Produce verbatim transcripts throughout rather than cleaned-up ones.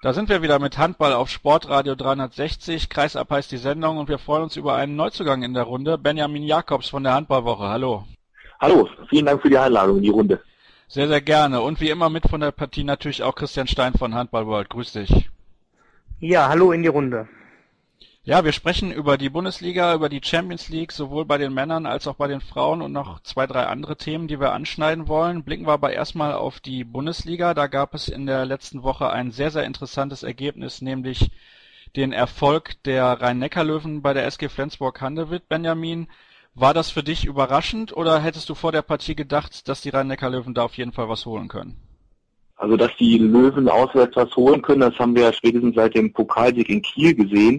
Da sind wir wieder mit Handball auf Sportradio dreihundertsechzig. Kreisab heißt die Sendung und wir freuen uns über einen Neuzugang in der Runde. Benjamin Jakobs von der Handballwoche. Hallo. Hallo, vielen Dank für die Einladung in die Runde. Sehr, sehr gerne. Und wie immer mit von der Partie natürlich auch Christian Stein von Handball World. Grüß dich. Ja, hallo in die Runde. Ja, wir sprechen über die Bundesliga, über die Champions League, sowohl bei den Männern als auch bei den Frauen und noch zwei, drei andere Themen, die wir anschneiden wollen. Blicken wir aber erstmal auf die Bundesliga. Da gab es in der letzten Woche ein sehr, sehr interessantes Ergebnis, nämlich den Erfolg der Rhein-Neckar-Löwen bei der S G Flensburg-Handewitt. Benjamin, war das für dich überraschend oder hättest du vor der Partie gedacht, dass die Rhein-Neckar-Löwen da auf jeden Fall was holen können? Also, dass die Löwen auswärts was holen können, das haben wir ja spätestens seit dem Pokalsieg in Kiel gesehen.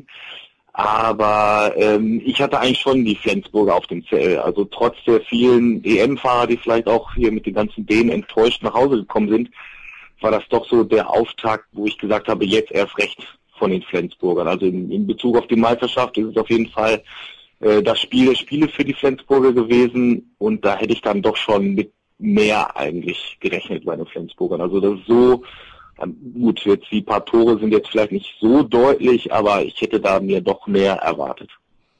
Aber ähm, ich hatte eigentlich schon die Flensburger auf dem Zettel. Also trotz der vielen E M-Fahrer, die vielleicht auch hier mit den ganzen Dänen enttäuscht nach Hause gekommen sind, war das doch so der Auftakt, wo ich gesagt habe, jetzt erst recht von den Flensburgern. Also in, in Bezug auf die Meisterschaft ist es auf jeden Fall äh, das Spiel der Spiele für die Flensburger gewesen. Und da hätte ich dann doch schon mit mehr eigentlich gerechnet bei den Flensburgern. Also das ist so... Gut, jetzt die paar Tore sind jetzt vielleicht nicht so deutlich, aber ich hätte da mir doch mehr erwartet.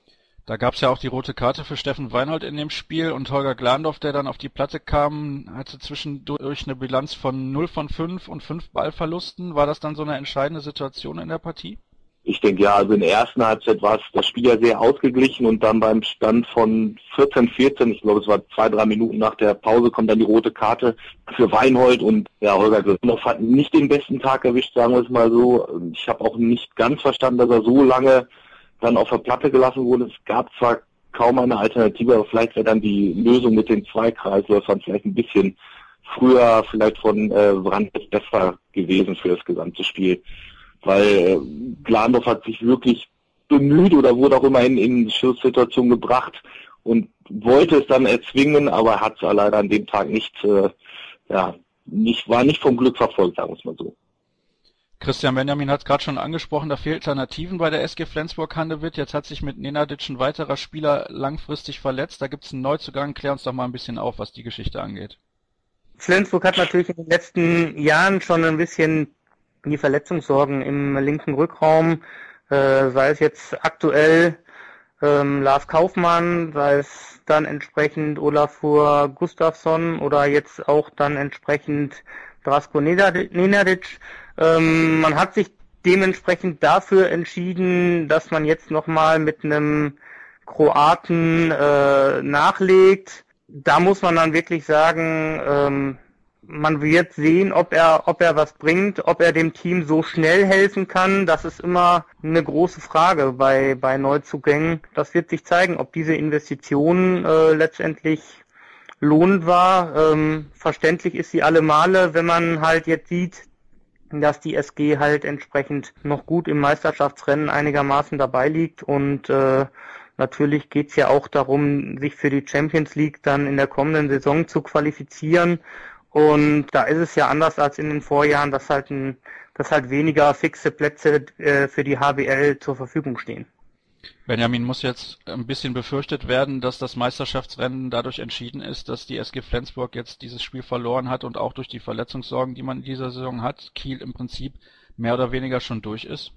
Da gab es ja auch die rote Karte für Steffen Weinhold in dem Spiel und Holger Glandorf, der dann auf die Platte kam, hatte zwischendurch eine Bilanz von null von fünf und fünf Ballverlusten. War das dann so eine entscheidende Situation in der Partie? Ich denke ja, also in der ersten Halbzeit war es das Spiel ja sehr ausgeglichen und dann beim Stand von vierzehn vierzehn, ich glaube es war zwei, drei Minuten nach der Pause, kommt dann die rote Karte für Weinhold und ja, Holger Glandorf hat nicht den besten Tag erwischt, sagen wir es mal so. Ich habe auch nicht ganz verstanden, dass er so lange dann auf der Platte gelassen wurde. Es gab zwar kaum eine Alternative, aber vielleicht wäre dann die Lösung mit den zwei Kreisläufern vielleicht ein bisschen früher vielleicht von äh, Brandes besser gewesen für das gesamte Spiel. Weil äh, Glandorf hat sich wirklich bemüht oder wurde auch immer in, in Schusssituationen gebracht und wollte es dann erzwingen, aber hat es leider an dem Tag nicht, äh, ja, nicht, war nicht vom Glück verfolgt, sagen wir es mal so. Christian Benjamin hat es gerade schon angesprochen, da fehlen Alternativen bei der S G Flensburg-Handewitt. Jetzt hat sich mit Nenadic ein weiterer Spieler langfristig verletzt. Da gibt es einen Neuzugang. Klär uns doch mal ein bisschen auf, was die Geschichte angeht. Flensburg hat natürlich in den letzten Jahren schon ein bisschen die Verletzungssorgen im linken Rückraum, äh, sei es jetzt aktuell ähm, Lars Kaufmann, sei es dann entsprechend Olafur Gustafsson oder jetzt auch dann entsprechend Drasko Nenadic. Ähm, man hat sich dementsprechend dafür entschieden, dass man jetzt nochmal mit einem Kroaten äh, nachlegt. Da muss man dann wirklich sagen, ähm, man wird sehen, ob er, ob er was bringt, ob er dem Team so schnell helfen kann. Das ist immer eine große Frage bei, bei Neuzugängen. Das wird sich zeigen, ob diese Investition äh, letztendlich lohnend war. Ähm, verständlich ist sie alle Male, wenn man halt jetzt sieht, dass die S G halt entsprechend noch gut im Meisterschaftsrennen einigermaßen dabei liegt und äh, natürlich geht's ja auch darum, sich für die Champions League dann in der kommenden Saison zu qualifizieren. Und da ist es ja anders als in den Vorjahren, dass halt ein, dass halt weniger fixe Plätze äh, für die H B L zur Verfügung stehen. Benjamin, muss jetzt ein bisschen befürchtet werden, dass das Meisterschaftsrennen dadurch entschieden ist, dass die S G Flensburg jetzt dieses Spiel verloren hat und auch durch die Verletzungssorgen, die man in dieser Saison hat, Kiel im Prinzip mehr oder weniger schon durch ist?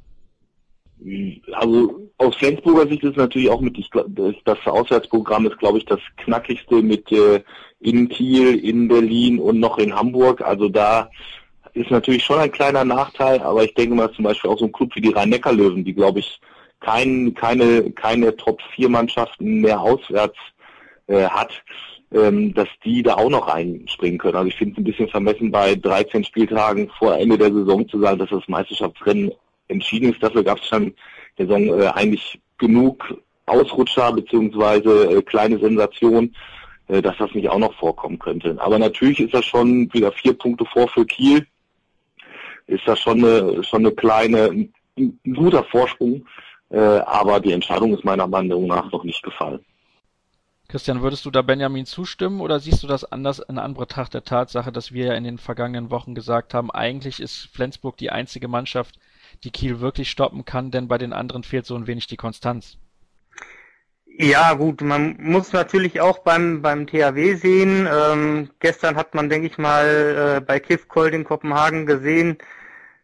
Also aus Flensburger Sicht ist natürlich auch mit, ich glaub, das Auswärtsprogramm ist, glaube ich, das knackigste mit äh, in Kiel, in Berlin und noch in Hamburg. Also da ist natürlich schon ein kleiner Nachteil, aber ich denke mal zum Beispiel auch so ein Club wie die Rhein-Neckar-Löwen, die, glaube ich, kein, keine keine Top vier Mannschaften mehr auswärts äh, hat, ähm, dass die da auch noch einspringen können. Also ich finde es ein bisschen vermessen, bei dreizehn Spieltagen vor Ende der Saison zu sagen, dass das Meisterschaftsrennen entschieden ist. Dafür gab es schon der Saison äh, eigentlich genug Ausrutscher beziehungsweise äh, kleine Sensationen, äh, dass das nicht auch noch vorkommen könnte. Aber natürlich ist das schon wieder vier Punkte vor für Kiel. Ist das schon eine, schon eine kleine, ein, ein guter Vorsprung. Äh, aber die Entscheidung ist meiner Meinung nach noch nicht gefallen. Christian, würdest du da Benjamin zustimmen oder siehst du das anders in Anbetracht der Tatsache, dass wir ja in den vergangenen Wochen gesagt haben, eigentlich ist Flensburg die einzige Mannschaft, die Kiel wirklich stoppen kann, denn bei den anderen fehlt so ein wenig die Konstanz. Ja gut, man muss natürlich auch beim beim T H W sehen. Ähm, gestern hat man, denke ich mal, äh, bei KIF Kolding Kopenhagen gesehen,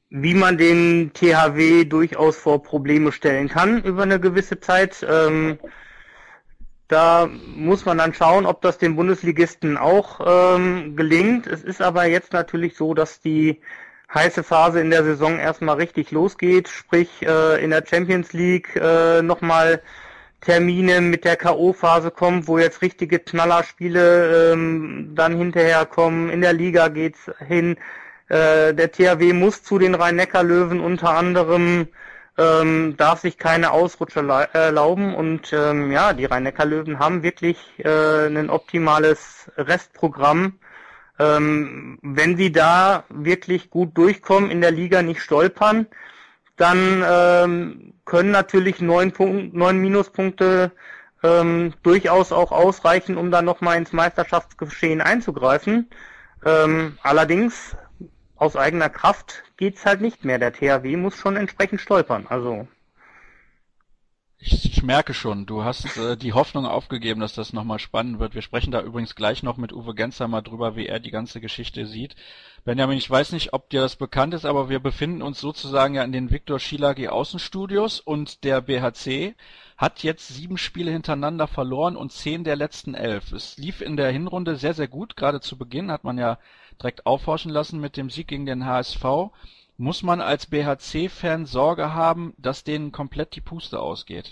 wie man den T H W durchaus vor Probleme stellen kann über eine gewisse Zeit. Ähm, da muss man dann schauen, ob das den Bundesligisten auch ähm, gelingt. Es ist aber jetzt natürlich so, dass die heiße Phase in der Saison erstmal richtig losgeht, sprich äh, in der Champions League äh, nochmal Termine mit der K O-Phase kommen, wo jetzt richtige Knallerspiele ähm, dann hinterher kommen. In der Liga geht's hin. Äh, der T H W muss zu den Rhein-Neckar-Löwen unter anderem, ähm, darf sich keine Ausrutscher erlauben. Und ähm, ja, die Rhein-Neckar-Löwen haben wirklich äh, ein optimales Restprogramm. Ähm, wenn sie da wirklich gut durchkommen, in der Liga nicht stolpern, dann ähm, können natürlich neun, Punkt, neun Minuspunkte ähm, durchaus auch ausreichen, um dann nochmal ins Meisterschaftsgeschehen einzugreifen. Ähm, allerdings, aus eigener Kraft geht's halt nicht mehr. Der T H W muss schon entsprechend stolpern. Also Ich merke schon, du hast äh, die Hoffnung aufgegeben, dass das nochmal spannend wird. Wir sprechen da übrigens gleich noch mit Uwe Gensheimer drüber, wie er die ganze Geschichte sieht. Benjamin, ich weiß nicht, ob dir das bekannt ist, aber wir befinden uns sozusagen ja in den Viktor Schielagi Außenstudios und der B H C hat jetzt sieben Spiele hintereinander verloren und zehn der letzten elf. Es lief in der Hinrunde sehr, sehr gut. Gerade zu Beginn hat man ja direkt aufhorchen lassen mit dem Sieg gegen den H S V. Muss man als B H C-Fan Sorge haben, dass denen komplett die Puste ausgeht?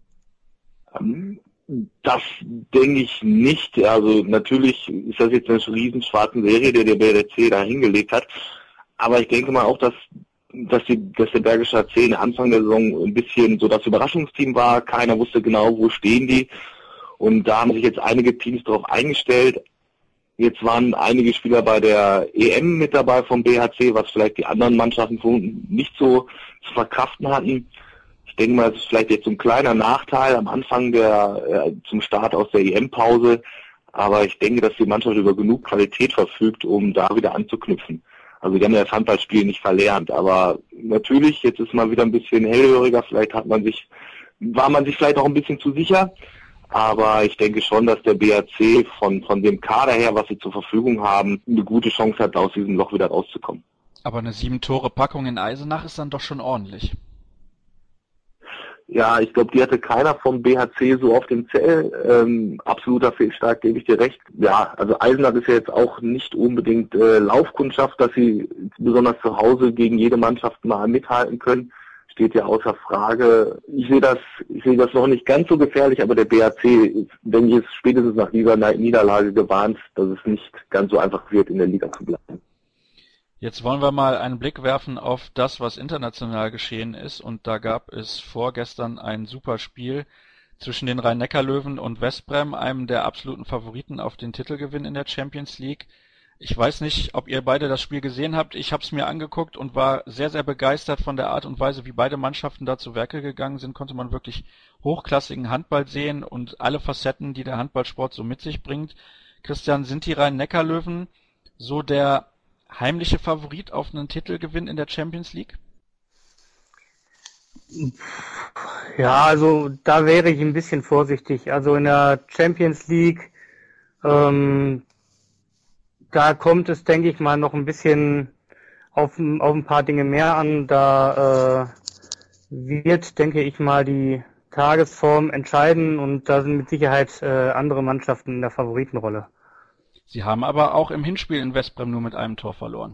Das denke ich nicht. Also natürlich ist das jetzt eine riesen schwarze Serie, die der B H C da hingelegt hat. Aber ich denke mal auch, dass, dass, die, dass der Bergische H C Anfang der Saison ein bisschen so das Überraschungsteam war. Keiner wusste genau, wo stehen die. Und da haben sich jetzt einige Teams darauf eingestellt. Jetzt waren einige Spieler bei der E M mit dabei vom B H C, was vielleicht die anderen Mannschaften nicht so zu verkraften hatten. Ich denke mal, es ist vielleicht jetzt so ein kleiner Nachteil am Anfang der äh, zum Start aus der E M-Pause, aber ich denke, dass die Mannschaft über genug Qualität verfügt, um da wieder anzuknüpfen. Also die haben ja das Handballspiel nicht verlernt, aber natürlich, jetzt ist man wieder ein bisschen hellhöriger, vielleicht hat man sich, war man sich vielleicht auch ein bisschen zu sicher. Aber ich denke schon, dass der B H C von, von dem Kader her, was sie zur Verfügung haben, eine gute Chance hat, aus diesem Loch wieder rauszukommen. Aber eine Sieben-Tore-Packung in Eisenach ist dann doch schon ordentlich. Ja, ich glaube, die hatte keiner vom B H C so auf dem Zell. Ähm, absoluter Fehlstart, gebe ich dir recht. Ja, also Eisenach ist ja jetzt auch nicht unbedingt äh, Laufkundschaft, dass sie besonders zu Hause gegen jede Mannschaft mal mithalten können. Steht ja außer Frage. Ich sehe das, ich sehe das noch nicht ganz so gefährlich, aber der B H C ist, denke ich, ist spätestens nach dieser Niederlage gewarnt, dass es nicht ganz so einfach wird, in der Liga zu bleiben. Jetzt wollen wir mal einen Blick werfen auf das, was international geschehen ist, und da gab es vorgestern ein super Spiel zwischen den Rhein-Neckar-Löwen und Westbrem, einem der absoluten Favoriten auf den Titelgewinn in der Champions League. Ich weiß nicht, ob ihr beide das Spiel gesehen habt. Ich habe es mir angeguckt und war sehr, sehr begeistert von der Art und Weise, wie beide Mannschaften da zu Werke gegangen sind. Konnte man wirklich hochklassigen Handball sehen und alle Facetten, die der Handballsport so mit sich bringt. Christian, sind die Rhein-Neckar-Löwen so der heimliche Favorit auf einen Titelgewinn in der Champions League? Ja, also da wäre ich ein bisschen vorsichtig. Also in der Champions League, ähm, da kommt es, denke ich mal, noch ein bisschen auf, auf ein paar Dinge mehr an. Da äh, wird, denke ich mal, die Tagesform entscheiden und da sind mit Sicherheit äh, andere Mannschaften in der Favoritenrolle. Sie haben aber auch im Hinspiel in Westbrem nur mit einem Tor verloren.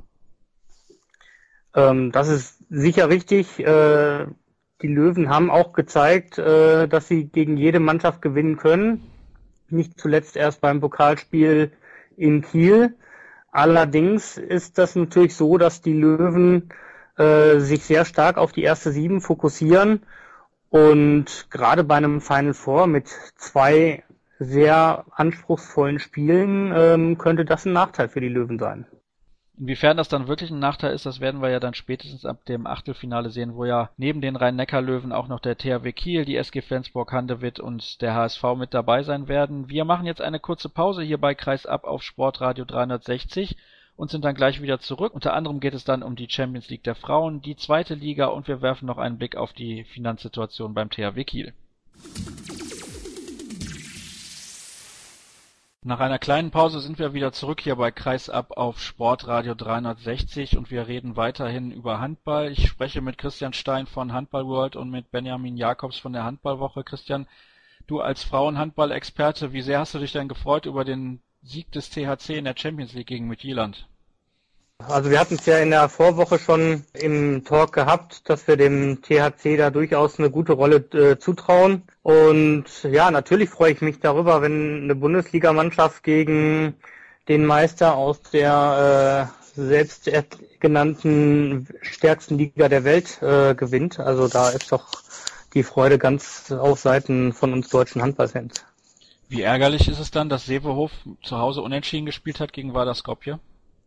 Ähm, das ist sicher richtig. Äh, die Löwen haben auch gezeigt, äh, dass sie gegen jede Mannschaft gewinnen können. Nicht zuletzt erst beim Pokalspiel in Kiel. Allerdings ist das natürlich so, dass die Löwen äh, sich sehr stark auf die erste Sieben fokussieren und gerade bei einem Final Four mit zwei sehr anspruchsvollen Spielen ähm, könnte das ein Nachteil für die Löwen sein. Inwiefern das dann wirklich ein Nachteil ist, das werden wir ja dann spätestens ab dem Achtelfinale sehen, wo ja neben den Rhein-Neckar-Löwen auch noch der T H W Kiel, die S G Flensburg-Handewitt und der H S V mit dabei sein werden. Wir machen jetzt eine kurze Pause hier bei Kreisab auf Sportradio dreihundertsechzig und sind dann gleich wieder zurück. Unter anderem geht es dann um die Champions League der Frauen, die zweite Liga und wir werfen noch einen Blick auf die Finanzsituation beim T H W Kiel. Nach einer kleinen Pause sind wir wieder zurück hier bei Kreisab auf Sportradio dreihundertsechzig und wir reden weiterhin über Handball. Ich spreche mit Christian Stein von Handball World und mit Benjamin Jakobs von der Handballwoche. Christian, du als Frauenhandball-Experte, wie sehr hast du dich denn gefreut über den Sieg des T H C in der Champions League gegen Midtjylland? Also wir hatten es ja in der Vorwoche schon im Talk gehabt, dass wir dem T H C da durchaus eine gute Rolle äh, zutrauen. Und ja, natürlich freue ich mich darüber, wenn eine Bundesligamannschaft gegen den Meister aus der äh, selbst genannten stärksten Liga der Welt äh, gewinnt. Also da ist doch die Freude ganz auf Seiten von uns deutschen Handballfans. Wie ärgerlich ist es dann, dass Seehof zu Hause unentschieden gespielt hat gegen Vardar Skopje?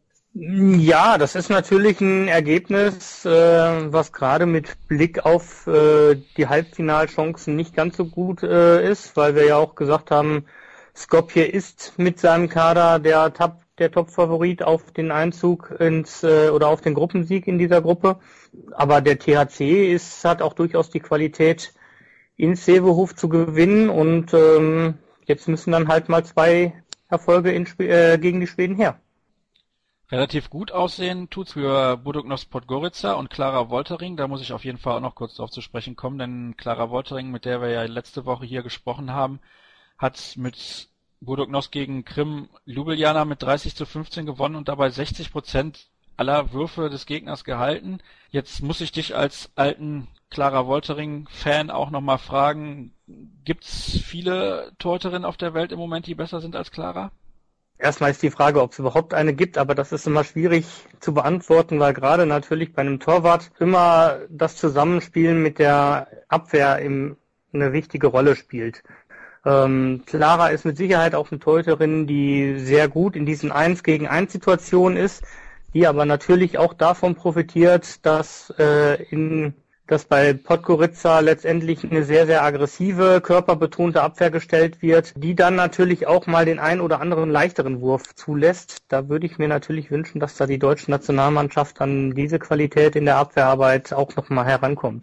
Ja, das ist natürlich ein Ergebnis, äh, was gerade mit Blick auf äh, die Halbfinalchancen nicht ganz so gut äh, ist, weil wir ja auch gesagt haben, Skopje ist mit seinem Kader der Top, der Top-Favorit auf den Einzug ins äh, oder auf den Gruppensieg in dieser Gruppe. Aber der T H C ist hat auch durchaus die Qualität, in Seehof zu gewinnen und ähm, jetzt müssen dann halt mal zwei Erfolge in, äh, gegen die Schweden her. Relativ gut aussehen tut's für Budućnost Podgorica und Klara Woltering. Da muss ich auf jeden Fall auch noch kurz drauf zu sprechen kommen, denn Klara Woltering, mit der wir ja letzte Woche hier gesprochen haben, hat mit Budućnost gegen Krim Ljubljana mit dreißig zu fünfzehn gewonnen und dabei sechzig Prozent aller Würfe des Gegners gehalten. Jetzt muss ich dich als alten Klara Woltering-Fan auch nochmal fragen, gibt's viele Torhüterinnen auf der Welt im Moment, die besser sind als Klara? Erstmal ist die Frage, ob es überhaupt eine gibt, aber das ist immer schwierig zu beantworten, weil gerade natürlich bei einem Torwart immer das Zusammenspielen mit der Abwehr im, eine wichtige Rolle spielt. Ähm, Klara ist mit Sicherheit auch eine Torhüterin, die sehr gut in diesen eins gegen eins Situationen ist, die aber natürlich auch davon profitiert, dass äh, in dass bei Podgorica letztendlich eine sehr, sehr aggressive, körperbetonte Abwehr gestellt wird, die dann natürlich auch mal den ein oder anderen leichteren Wurf zulässt. Da würde ich mir natürlich wünschen, dass da die deutsche Nationalmannschaft an diese Qualität in der Abwehrarbeit auch nochmal herankommt.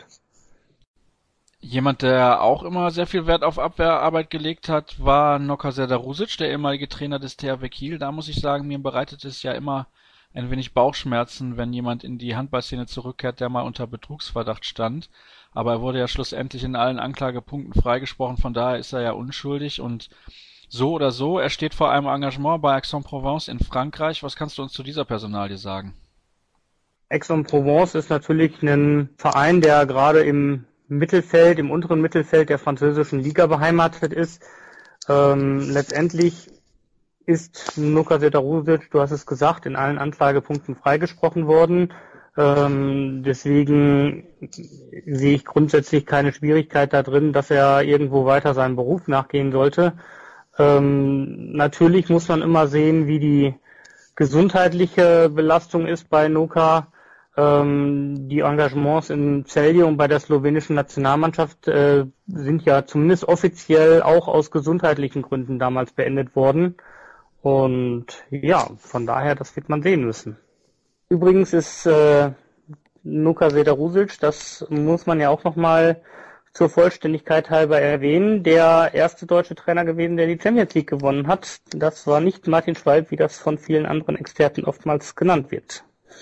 Jemand, der auch immer sehr viel Wert auf Abwehrarbeit gelegt hat, war Noka Serdar-Rusic, der ehemalige Trainer des T H W Kiel. Da muss ich sagen, mir bereitet es ja immer ein wenig Bauchschmerzen, wenn jemand in die Handballszene zurückkehrt, der mal unter Betrugsverdacht stand. Aber er wurde ja schlussendlich in allen Anklagepunkten freigesprochen, von daher ist er ja unschuldig. Und so oder so, er steht vor einem Engagement bei Aix-en-Provence in Frankreich. Was kannst du uns zu dieser Personalie sagen? Aix-en-Provence ist natürlich ein Verein, der gerade im Mittelfeld, im unteren Mittelfeld der französischen Liga beheimatet ist. Ähm, letztendlich ist Noka Serdar-Rusic, du hast es gesagt, in allen Anklagepunkten freigesprochen worden. Ähm, deswegen sehe ich grundsätzlich keine Schwierigkeit da drin, dass er irgendwo weiter seinem Beruf nachgehen sollte. Ähm, natürlich muss man immer sehen, wie die gesundheitliche Belastung ist bei Noka. Ähm, die Engagements in Celje und bei der slowenischen Nationalmannschaft äh, sind ja zumindest offiziell auch aus gesundheitlichen Gründen damals beendet worden. Und ja, von daher, das wird man sehen müssen. Übrigens ist äh, Noka Serdar-Rusic, das muss man ja auch nochmal zur Vollständigkeit halber erwähnen, der erste deutsche Trainer gewesen, der die Champions League gewonnen hat. Das war nicht Martin Schwalb, wie das von vielen anderen Experten oftmals genannt wird.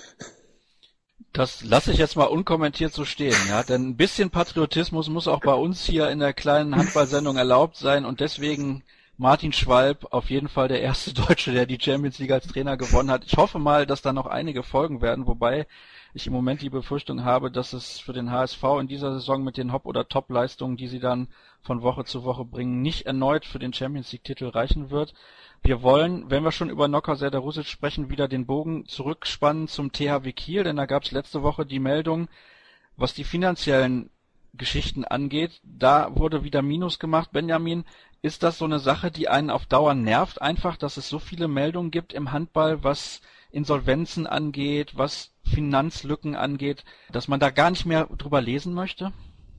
Das lasse ich jetzt mal unkommentiert so stehen, ja, denn ein bisschen Patriotismus muss auch bei uns hier in der kleinen Handballsendung erlaubt sein und deswegen Martin Schwalb, auf jeden Fall der erste Deutsche, der die Champions League als Trainer gewonnen hat. Ich hoffe mal, dass da noch einige folgen werden, wobei ich im Moment die Befürchtung habe, dass es für den H S V in dieser Saison mit den Hop- oder Top-Leistungen, die sie dann von Woche zu Woche bringen, nicht erneut für den Champions League-Titel reichen wird. Wir wollen, wenn wir schon über Noka Serdar-Rusic sprechen, wieder den Bogen zurückspannen zum T H W Kiel, denn da gab es letzte Woche die Meldung, was die finanziellen Geschichten angeht, da wurde wieder Minus gemacht. Benjamin, ist das so eine Sache, die einen auf Dauer nervt, einfach, dass es so viele Meldungen gibt im Handball, was Insolvenzen angeht, was Finanzlücken angeht, dass man da gar nicht mehr drüber lesen möchte?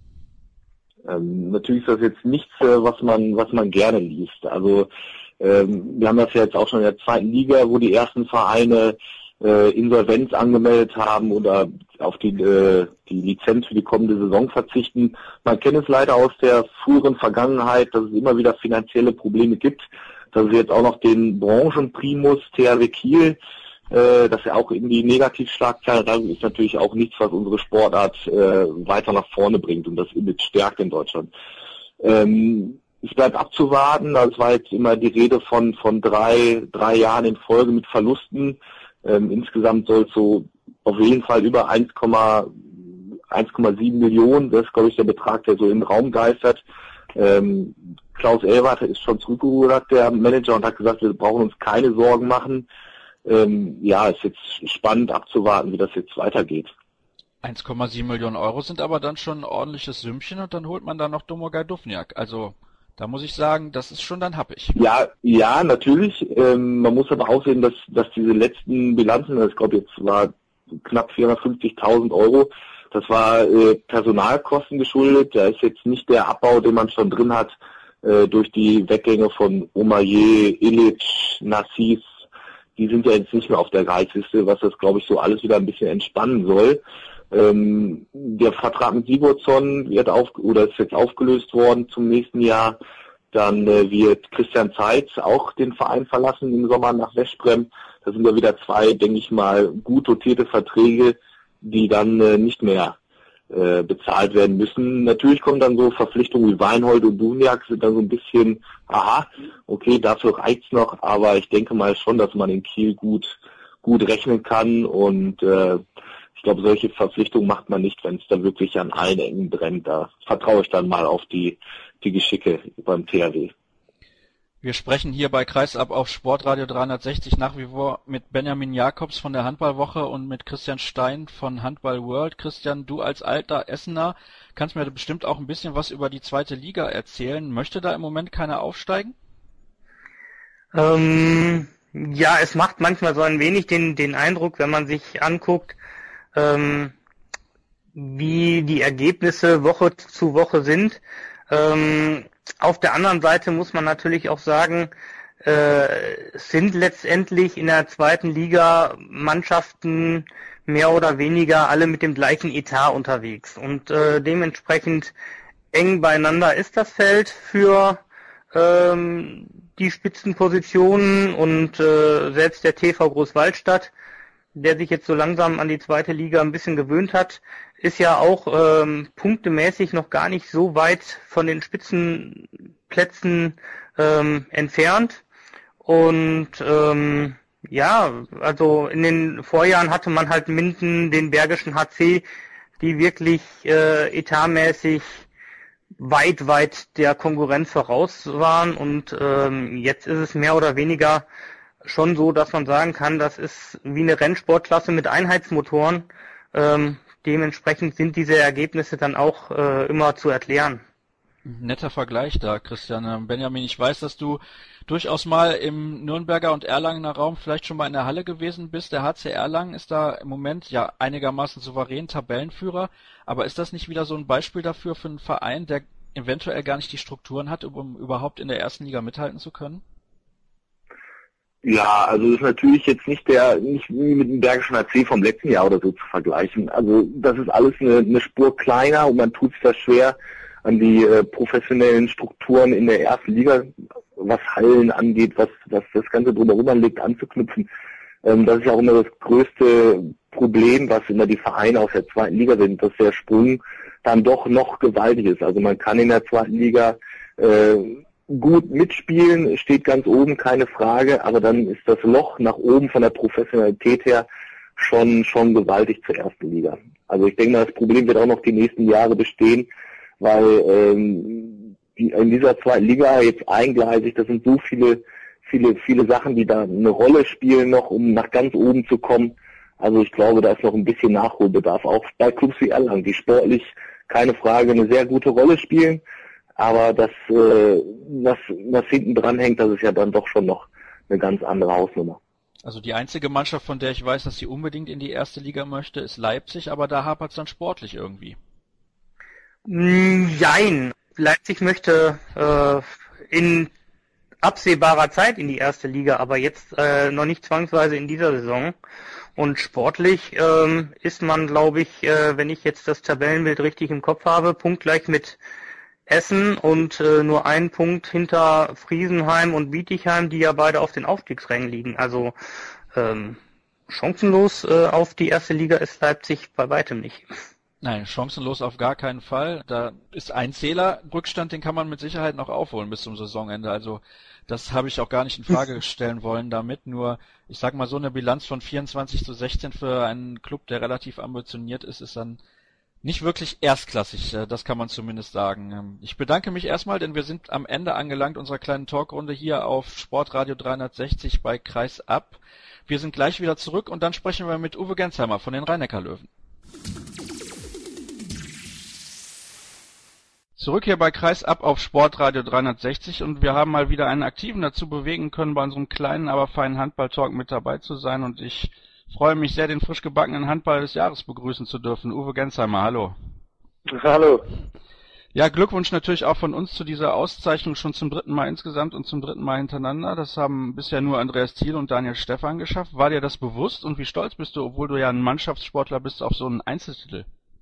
Ähm, natürlich ist das jetzt nichts, äh, was man was man gerne liest. Also ähm, wir haben das ja jetzt auch schon in der zweiten Liga, wo die ersten Vereine äh, Insolvenz angemeldet haben oder auf die, äh, die Lizenz für die kommende Saison verzichten. Man kennt es leider aus der früheren Vergangenheit, dass es immer wieder finanzielle Probleme gibt. dass es jetzt auch noch den Branchenprimus T H W Kiel, äh, dass er auch in die Negativschlagzeilen, das ist natürlich auch nichts, was unsere Sportart äh, weiter nach vorne bringt und das Image stärkt in Deutschland. Ähm, es bleibt abzuwarten, es war jetzt immer die Rede von von drei drei Jahren in Folge mit Verlusten. Ähm, insgesamt soll es so auf jeden Fall über eins Komma sieben Millionen, das ist glaube ich der Betrag, der so im Raum geistert. Ähm, Klaus Elwart ist schon zurückgerudert, der Manager, und hat gesagt, wir brauchen uns keine Sorgen machen. Ähm, ja, ist jetzt spannend abzuwarten, wie das jetzt weitergeht. eins Komma sieben Millionen Euro sind aber dann schon ein ordentliches Sümmchen und dann holt man da noch Domagoj Duvnjak. Also da muss ich sagen, das ist schon dann happig. Ja, ja, natürlich. Ähm, man muss aber auch sehen, dass, dass diese letzten Bilanzen, ich glaube jetzt war knapp vierhundertfünfzigtausend Euro, das war äh, Personalkosten geschuldet. Da ist jetzt nicht der Abbau, den man schon drin hat, äh, durch die Weggänge von Omaye, Ilic, Nassis. Die sind ja jetzt nicht mehr auf der Gehaltsliste, was das, glaube ich, so alles wieder ein bisschen entspannen soll. Ähm, der Vertrag mit Sigurdsson wird auf, oder ist jetzt aufgelöst worden zum nächsten Jahr. Dann äh, wird Christian Zeitz auch den Verein verlassen im Sommer nach Veszprém. Das sind ja wieder zwei, denke ich mal, gut dotierte Verträge, die dann äh, nicht mehr äh, bezahlt werden müssen. Natürlich kommen dann so Verpflichtungen wie Weinhold und Duvnjak, sind dann so ein bisschen, aha, okay, dafür reicht's noch, aber ich denke mal schon, dass man in Kiel gut gut rechnen kann, und äh, ich glaube, solche Verpflichtungen macht man nicht, wenn es da wirklich an allen Ecken brennt. Da vertraue ich dann mal auf die die Geschicke beim T H W. Wir sprechen hier bei Kreisab auf Sportradio dreihundertsechzig nach wie vor mit Benjamin Jakobs von der Handballwoche und mit Christian Stein von Handball World. Christian, du als alter Essener kannst mir bestimmt auch ein bisschen was über die zweite Liga erzählen. Möchte da im Moment keiner aufsteigen? Ähm, ja, es macht manchmal so ein wenig den, den Eindruck, wenn man sich anguckt, ähm, wie die Ergebnisse Woche zu Woche sind. Ähm, auf der anderen Seite muss man natürlich auch sagen, äh, sind letztendlich in der zweiten Liga Mannschaften mehr oder weniger alle mit dem gleichen Etat unterwegs. Und äh, dementsprechend eng beieinander ist das Feld für ähm, die Spitzenpositionen, und äh, selbst der T V Großwaldstadt, der sich jetzt so langsam an die zweite Liga ein bisschen gewöhnt hat, ist ja auch ähm, punktemäßig noch gar nicht so weit von den Spitzenplätzen ähm, entfernt. Und ähm, ja, also in den Vorjahren hatte man halt Minden, den Bergischen H C, die wirklich äh, etatmäßig weit, weit der Konkurrenz voraus waren. Und ähm, jetzt ist es mehr oder weniger schon so, dass man sagen kann, das ist wie eine Rennsportklasse mit Einheitsmotoren. Ähm, dementsprechend sind diese Ergebnisse dann auch äh, immer zu erklären. Netter Vergleich da, Christian. Benjamin, ich weiß, dass du durchaus mal im Nürnberger und Erlangener Raum vielleicht schon mal in der Halle gewesen bist. Der H C Erlangen ist da im Moment ja einigermaßen souverän Tabellenführer. Aber ist das nicht wieder so ein Beispiel dafür für einen Verein, der eventuell gar nicht die Strukturen hat, um überhaupt in der ersten Liga mithalten zu können? Ja, also das ist natürlich jetzt nicht der, nicht wie mit dem Bergischen H C vom letzten Jahr oder so zu vergleichen. Also das ist alles eine, eine Spur kleiner, und man tut sich da schwer, an die äh, professionellen Strukturen in der ersten Liga, was Hallen angeht, was, was das Ganze drumherum anlegt, anzuknüpfen. Ähm, das ist ja auch immer das größte Problem, was immer die Vereine aus der zweiten Liga sind, dass der Sprung dann doch noch gewaltig ist. Also man kann in der zweiten Liga äh, gut mitspielen, steht ganz oben, keine Frage, aber dann ist das Loch nach oben von der Professionalität her schon schon gewaltig zur ersten Liga. Also ich denke mal, das Problem wird auch noch die nächsten Jahre bestehen, weil ähm, die, in dieser zweiten Liga jetzt eingleisig, das sind so viele, viele, viele Sachen, die da eine Rolle spielen noch, um nach ganz oben zu kommen. Also ich glaube, da ist noch ein bisschen Nachholbedarf, auch bei Clubs wie Erlangen, die sportlich, keine Frage, eine sehr gute Rolle spielen. Aber das, äh, was, was hinten dran hängt, das ist ja dann doch schon noch eine ganz andere Hausnummer. Also die einzige Mannschaft, von der ich weiß, dass sie unbedingt in die erste Liga möchte, ist Leipzig, aber da hapert es dann sportlich irgendwie. Jein. Leipzig möchte äh, in absehbarer Zeit in die erste Liga, aber jetzt äh, noch nicht zwangsweise in dieser Saison. Und sportlich ähm, ist man, glaube ich, äh, wenn ich jetzt das Tabellenbild richtig im Kopf habe, punktgleich mit Essen und äh, nur einen Punkt hinter Friesenheim und Bietigheim, die ja beide auf den Aufstiegsrängen liegen. Also ähm, chancenlos äh, auf die erste Liga ist Leipzig bei weitem nicht. Nein, chancenlos auf gar keinen Fall. Da ist ein Zählerrückstand, den kann man mit Sicherheit noch aufholen bis zum Saisonende. Also das habe ich auch gar nicht in Frage stellen wollen damit. Nur, ich sag mal, so eine Bilanz von vierundzwanzig zu sechzehn für einen Club, der relativ ambitioniert ist, ist dann nicht wirklich erstklassig. Das kann man zumindest sagen. Ich bedanke mich erstmal, denn wir sind am Ende angelangt unserer kleinen Talkrunde hier auf Sportradio dreihundertsechzig bei Kreisab. Wir sind gleich wieder zurück und dann sprechen wir mit Uwe Gensheimer von den Rhein-Neckar-Löwen. Zurück hier bei Kreisab auf Sportradio dreihundertsechzig und wir haben mal wieder einen Aktiven dazu bewegen können, bei unserem kleinen, aber feinen Handball-Talk mit dabei zu sein und ich freue mich sehr, den frisch gebackenen Handball des Jahres begrüßen zu dürfen. Uwe Gensheimer, hallo. Hallo. Ja, Glückwunsch natürlich auch von uns zu dieser Auszeichnung schon zum dritten Mal insgesamt und zum dritten Mal hintereinander. Das haben bisher nur Andreas Thiel und Daniel Stephan geschafft. War dir das bewusst und wie stolz bist du, obwohl du ja ein Mannschaftssportler bist, auf so einen Einzeltitel?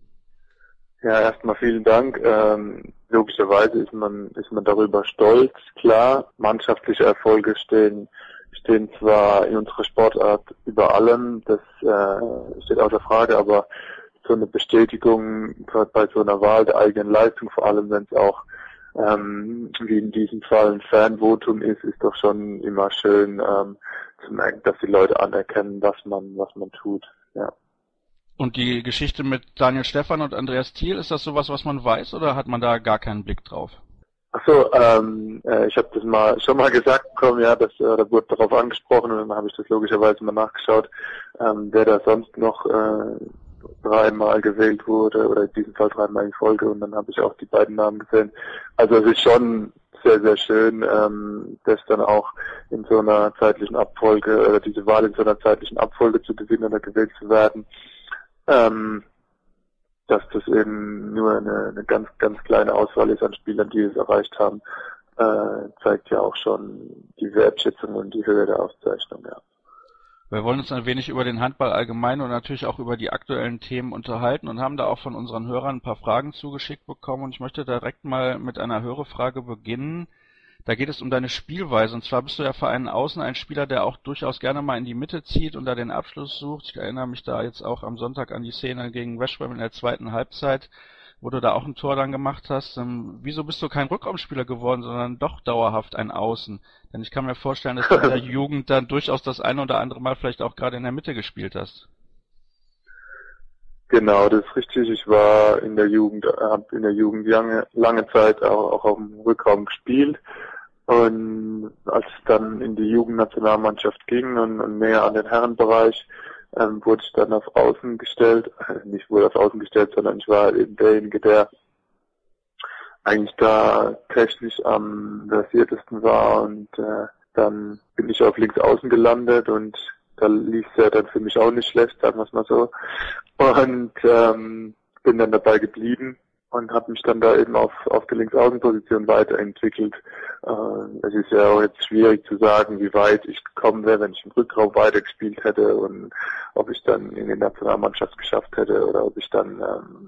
Ja, erstmal vielen Dank. Ähm, logischerweise ist man ist man darüber stolz. Klar, mannschaftliche Erfolge stehen stehen zwar in unserer Sportart über allem, das äh, steht außer Frage, aber so eine Bestätigung bei so einer Wahl der eigenen Leistung, vor allem wenn es auch ähm, wie in diesem Fall ein Fanvotum ist, ist doch schon immer schön ähm, zu merken, dass die Leute anerkennen, was man was man tut. Ja. Und die Geschichte mit Daniel Stephan und Andreas Thiel, ist das sowas, was man weiß, oder hat man da gar keinen Blick drauf? Ach so, ähm, äh, ich habe das mal schon mal gesagt bekommen, ja, das, äh, da wurde darauf angesprochen und dann habe ich das logischerweise mal nachgeschaut, ähm, wer da sonst noch äh, dreimal gewählt wurde oder in diesem Fall dreimal in Folge und dann habe ich auch die beiden Namen gesehen. Also es ist schon sehr, sehr schön, ähm, das dann auch in so einer zeitlichen Abfolge oder diese Wahl in so einer zeitlichen Abfolge zu gewinnen oder gewählt zu werden. Ähm, dass das eben nur eine, eine ganz, ganz kleine Auswahl ist an Spielern, die es erreicht haben, äh, zeigt ja auch schon die Wertschätzung und die Höhe der Auszeichnung, ja. Wir wollen uns ein wenig über den Handball allgemein und natürlich auch über die aktuellen Themen unterhalten und haben da auch von unseren Hörern ein paar Fragen zugeschickt bekommen und ich möchte direkt mal mit einer Hörerfrage beginnen. Da geht es um deine Spielweise und zwar bist du ja für einen Außen ein Spieler, der auch durchaus gerne mal in die Mitte zieht und da den Abschluss sucht. Ich erinnere mich da jetzt auch am Sonntag an die Szene gegen Westbrem in der zweiten Halbzeit, wo du da auch ein Tor dann gemacht hast. Ähm, wieso bist du kein Rückraumspieler geworden, sondern doch dauerhaft ein Außen? Denn ich kann mir vorstellen, dass du in der Jugend dann durchaus das eine oder andere Mal vielleicht auch gerade in der Mitte gespielt hast. Genau, das ist richtig. Ich war in der Jugend, habe in der Jugend lange, lange Zeit auch, auch auf dem Rückraum gespielt. Und als es dann in die Jugendnationalmannschaft ging und, und näher an den Herrenbereich, ähm, wurde ich dann auf Außen gestellt. Äh, nicht wurde auf Außen gestellt, sondern ich war eben derjenige, der eigentlich da technisch am versiertesten war. Und äh, dann bin ich auf links außen gelandet und da lief es ja dann für mich auch nicht schlecht, sagen wir es mal so. Und ähm, bin dann dabei geblieben und habe mich dann da eben auf auf der Linksaußenposition weiterentwickelt. Äh, es ist ja auch jetzt schwierig zu sagen, wie weit ich gekommen wäre, wenn ich im Rückraum weitergespielt hätte und ob ich dann in die Nationalmannschaft geschafft hätte oder ob ich dann ähm,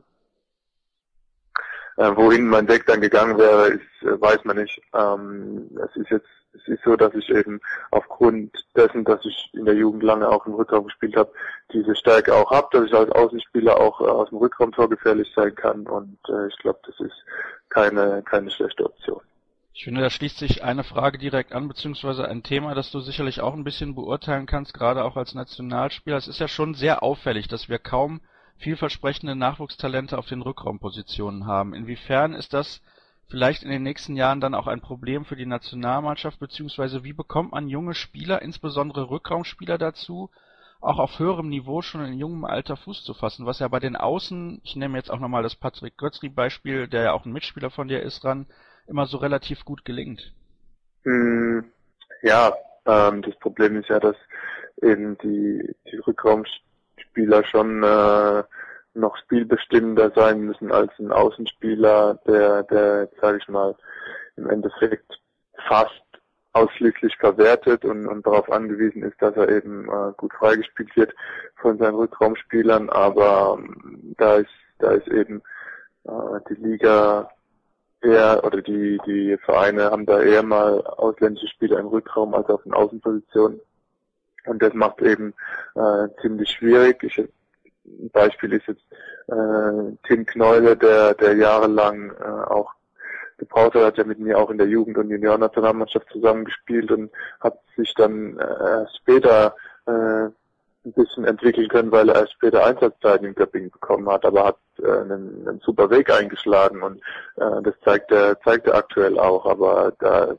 äh, wohin mein Weg dann gegangen wäre, ist, äh, weiß man nicht. Ähm, es ist jetzt es ist so, dass ich eben aufgrund dessen, dass ich in der Jugend lange auch im Rückraum gespielt habe, diese Stärke auch habe, dass ich als Außenspieler auch äh, aus dem Rückraum torgefährlich sein kann und äh, ich glaube, das ist keine keine schlechte Option. Ich finde, da schließt sich eine Frage direkt an, beziehungsweise ein Thema, das du sicherlich auch ein bisschen beurteilen kannst, gerade auch als Nationalspieler. Es ist ja schon sehr auffällig, dass wir kaum vielversprechende Nachwuchstalente auf den Rückraumpositionen haben. Inwiefern ist das vielleicht in den nächsten Jahren dann auch ein Problem für die Nationalmannschaft, beziehungsweise wie bekommt man junge Spieler, insbesondere Rückraumspieler dazu, auch auf höherem Niveau schon in jungem Alter Fuß zu fassen, was ja bei den Außen, ich nehme jetzt auch nochmal das Patrick Götzli-Beispiel, der ja auch ein Mitspieler von dir ist, ran, immer so relativ gut gelingt. Hm, ja, ähm, das Problem ist ja, dass eben die, die Rückraumspieler schon äh, noch spielbestimmender sein müssen als ein Außenspieler, der, der, sage ich mal, im Endeffekt fast ausschließlich verwertet und, und darauf angewiesen ist, dass er eben äh, gut freigespielt wird von seinen Rückraumspielern. Aber ähm, da ist, da ist eben äh, die Liga eher, oder die, die Vereine haben da eher mal ausländische Spieler im Rückraum als auf den Außenpositionen. Und das macht eben äh, ziemlich schwierig. Ich, ein Beispiel ist jetzt äh, Tim Kneule, der, der jahrelang äh, auch gebraucht hat, hat ja mit mir auch in der Jugend- und Juniorennationalmannschaft zusammengespielt und hat sich dann äh, erst später äh, ein bisschen entwickeln können, weil er erst später Einsatzzeiten im Göppingen bekommen hat, aber hat äh, einen, einen super Weg eingeschlagen und äh, das zeigt er, zeigt er aktuell auch, aber da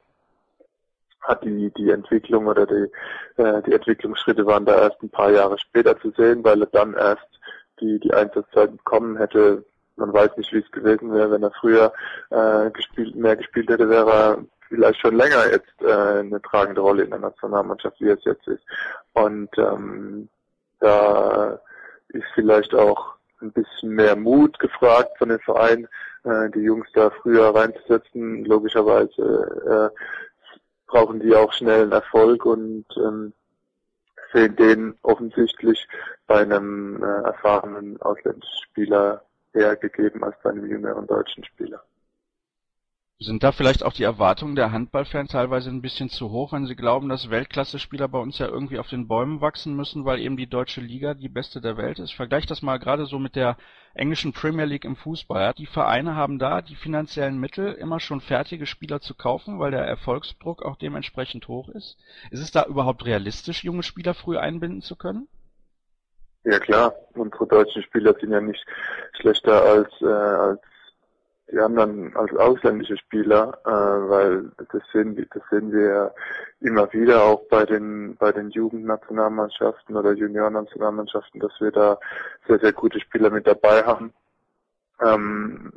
hat die die Entwicklung oder die äh, die Entwicklungsschritte waren da erst ein paar Jahre später zu sehen, weil er dann erst die die Einsatzzeiten bekommen hätte. Man weiß nicht, wie es gewesen wäre, wenn er früher äh, gespielt mehr gespielt hätte, wäre er vielleicht schon länger jetzt äh, eine tragende Rolle in der Nationalmannschaft, wie es jetzt ist. Und ähm, da ist vielleicht auch ein bisschen mehr Mut gefragt von den Vereinen, äh, die Jungs da früher reinzusetzen. Logischerweise äh, brauchen die auch schnellen Erfolg und ähm, sehen den offensichtlich bei einem äh, erfahrenen ausländischen Spieler eher gegeben als bei einem jüngeren deutschen Spieler. Sind da vielleicht auch die Erwartungen der Handballfans teilweise ein bisschen zu hoch, wenn sie glauben, dass Weltklasse-Spieler bei uns ja irgendwie auf den Bäumen wachsen müssen, weil eben die deutsche Liga die beste der Welt ist? Ich vergleiche das mal gerade so mit der englischen Premier League im Fußball. Die Vereine haben da die finanziellen Mittel, immer schon fertige Spieler zu kaufen, weil der Erfolgsdruck auch dementsprechend hoch ist. Ist es da überhaupt realistisch, junge Spieler früh einbinden zu können? Ja klar, unsere deutschen Spieler sind ja nicht schlechter als äh, als die anderen, als ausländische Spieler, äh, weil das sehen wir, das sehen wir ja immer wieder auch bei den bei den Jugendnationalmannschaften oder Juniorennationalmannschaften, dass wir da sehr sehr gute Spieler mit dabei haben, ähm,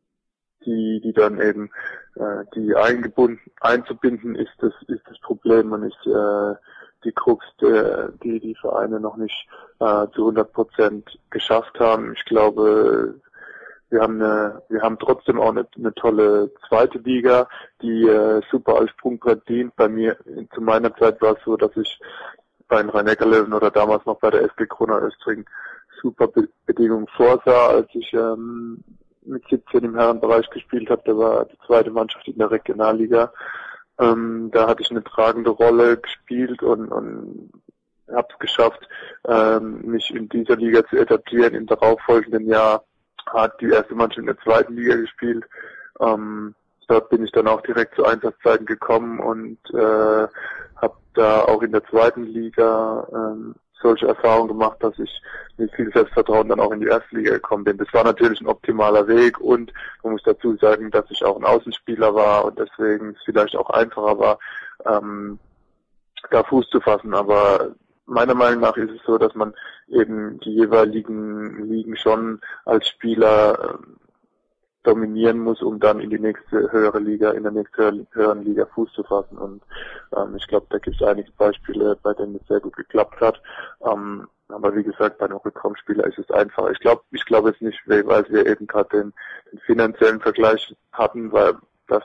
die die dann eben äh, die eingebunden einzubinden ist das ist das Problem und ist äh, die Krux, äh, die die Vereine noch nicht äh, zu hundert Prozent geschafft haben. Ich glaube, wir haben eine, wir haben trotzdem auch eine, eine tolle zweite Liga, die äh, super als Sprungbrett dient. Bei mir, zu meiner Zeit war es so, dass ich bei den Rhein-Neckar-Löwen oder damals noch bei der S G Kronau Östring super Be- Bedingungen vorsah, als ich ähm, mit siebzehn im Herrenbereich gespielt habe. Da war die zweite Mannschaft in der Regionalliga. Ähm, da hatte ich eine tragende Rolle gespielt und, und habe es geschafft, ähm, mich in dieser Liga zu etablieren. Im darauffolgenden Jahr hat die erste Mannschaft in der zweiten Liga gespielt. Ähm, dort bin ich dann auch direkt zu Einsatzzeiten gekommen und äh, habe da auch in der zweiten Liga ähm, solche Erfahrungen gemacht, dass ich mit viel Selbstvertrauen dann auch in die erste Liga gekommen bin. Das war natürlich ein optimaler Weg und man muss dazu sagen, dass ich auch ein Außenspieler war und deswegen es vielleicht auch einfacher war, ähm, da Fuß zu fassen. Aber meiner Meinung nach ist es so, dass man eben die jeweiligen Ligen schon als Spieler ähm, dominieren muss, um dann in die nächste höhere Liga, in der nächsten höheren Liga Fuß zu fassen. Und ähm, ich glaube, da gibt es einige Beispiele, bei denen es sehr gut geklappt hat. Ähm, aber wie gesagt, bei einem Rückraumspieler ist es einfach. Ich glaube, ich glaube es nicht, weil wir eben gerade den, den finanziellen Vergleich hatten, weil das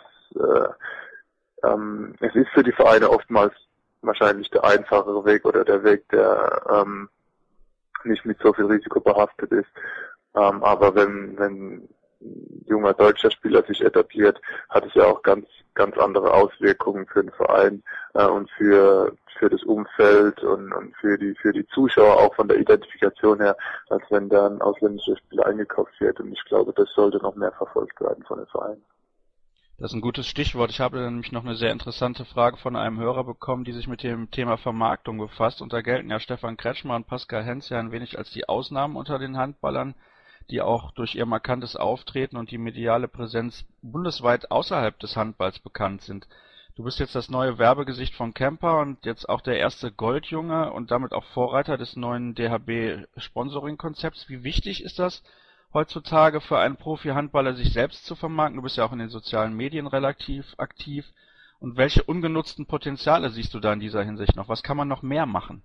äh, ähm, es ist für die Vereine oftmals wahrscheinlich der einfachere Weg oder der Weg, der ähm, nicht mit so viel Risiko behaftet ist. Ähm, aber wenn, wenn ein junger deutscher Spieler sich etabliert, hat es ja auch ganz, ganz andere Auswirkungen für den Verein äh, und für für das Umfeld und, und für die für die Zuschauer auch von der Identifikation her, als wenn da ein ausländischer Spieler eingekauft wird. Und ich glaube, das sollte noch mehr verfolgt werden von den Vereinen. Das ist ein gutes Stichwort. Ich habe nämlich noch eine sehr interessante Frage von einem Hörer bekommen, die sich mit dem Thema Vermarktung befasst. Und da gelten ja Stefan Kretschmer und Pascal Hens ja ein wenig als die Ausnahmen unter den Handballern, die auch durch ihr markantes Auftreten und die mediale Präsenz bundesweit außerhalb des Handballs bekannt sind. Du bist jetzt das neue Werbegesicht von Kemper und jetzt auch der erste Goldjunge und damit auch Vorreiter des neuen D H B-Sponsoring-Konzepts. Wie wichtig ist das heutzutage für einen Profi-Handballer, sich selbst zu vermarkten? Du bist ja auch in den sozialen Medien relativ aktiv. Und welche ungenutzten Potenziale siehst du da in dieser Hinsicht noch? Was kann man noch mehr machen?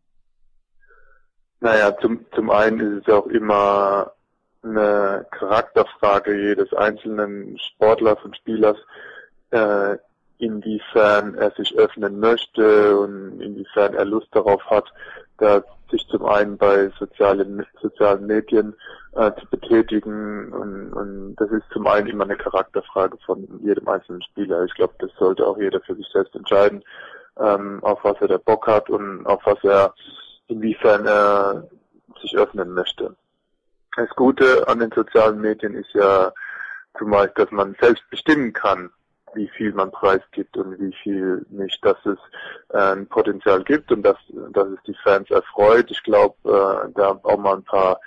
Naja, zum, zum einen ist es ja auch immer eine Charakterfrage jedes einzelnen Sportlers und Spielers, äh, inwiefern er sich öffnen möchte und inwiefern er Lust darauf hat, da sich zum einen bei sozialen sozialen Medien äh, zu betätigen und, und das ist zum einen immer eine Charakterfrage von jedem einzelnen Spieler. Ich glaube, das sollte auch jeder für sich selbst entscheiden, ähm, auf was er da Bock hat und auf was er, inwiefern er sich öffnen möchte. Das Gute an den sozialen Medien ist ja zumeist, dass man selbst bestimmen kann, wie viel man preisgibt und wie viel nicht, dass es äh, ein Potenzial gibt und dass, dass es die Fans erfreut. Ich glaube, äh, da auch mal ein paar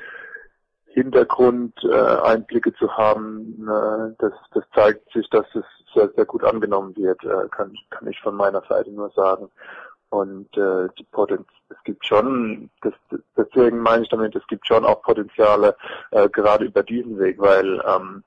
Hintergrundeinblicke äh, zu haben, äh, das, das zeigt sich, dass es sehr, sehr gut angenommen wird, äh, kann, kann ich von meiner Seite nur sagen. Und äh, die Potenz es gibt schon, das, deswegen meine ich damit, es gibt schon auch Potenziale, äh, gerade über diesen Weg, weil ähm,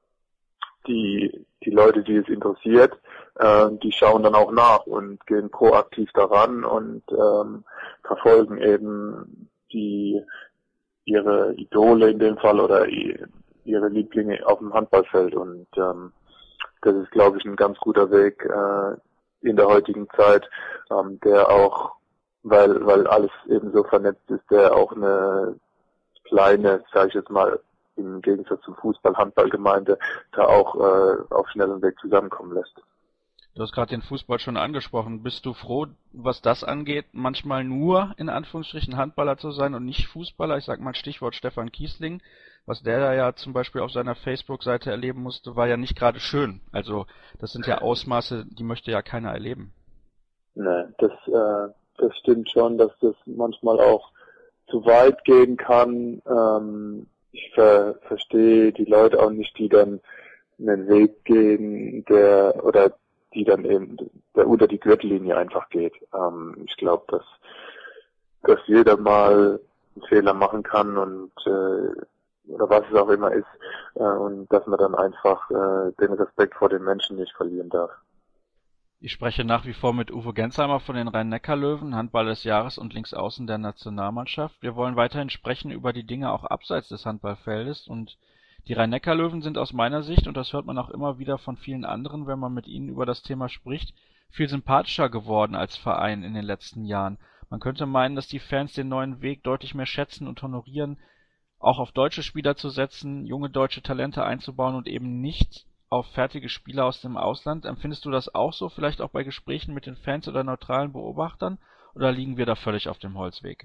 die die Leute, die es interessiert, äh, die schauen dann auch nach und gehen proaktiv daran und ähm, verfolgen eben die ihre Idole in dem Fall oder ihre Lieblinge auf dem Handballfeld und ähm, das ist, glaube ich, ein ganz guter Weg äh, in der heutigen Zeit, ähm, der auch, weil weil alles eben so vernetzt ist, der auch eine kleine, sage ich jetzt mal, im Gegensatz zum Fußball, Handballgemeinde, da auch äh, auf schnellem Weg zusammenkommen lässt. Du hast gerade den Fußball schon angesprochen. Bist du froh, was das angeht, manchmal nur in Anführungsstrichen Handballer zu sein und nicht Fußballer? Ich sag mal Stichwort Stefan Kiesling. Was der da ja zum Beispiel auf seiner Facebook-Seite erleben musste, war ja nicht gerade schön. Also das sind ja Ausmaße, die möchte ja keiner erleben. Nee, das, äh, das stimmt schon, dass das manchmal auch zu weit gehen kann. Ähm, ich ver verstehe die Leute auch nicht, die dann einen Weg gehen, der oder die dann eben der unter die Gürtellinie einfach geht. Ähm, ich glaube, dass dass jeder mal einen Fehler machen kann und äh, oder was es auch immer ist äh, und dass man dann einfach äh, den Respekt vor den Menschen nicht verlieren darf. Ich spreche nach wie vor mit Uwe Gensheimer von den Rhein-Neckar-Löwen, Handball des Jahres und Linksaußen der Nationalmannschaft. Wir wollen weiterhin sprechen über die Dinge auch abseits des Handballfeldes und die Rhein-Neckar-Löwen sind aus meiner Sicht, und das hört man auch immer wieder von vielen anderen, wenn man mit ihnen über das Thema spricht, viel sympathischer geworden als Verein in den letzten Jahren. Man könnte meinen, dass die Fans den neuen Weg deutlich mehr schätzen und honorieren, auch auf deutsche Spieler zu setzen, junge deutsche Talente einzubauen und eben nicht auf fertige Spieler aus dem Ausland. Empfindest du das auch so, vielleicht auch bei Gesprächen mit den Fans oder neutralen Beobachtern, oder liegen wir da völlig auf dem Holzweg?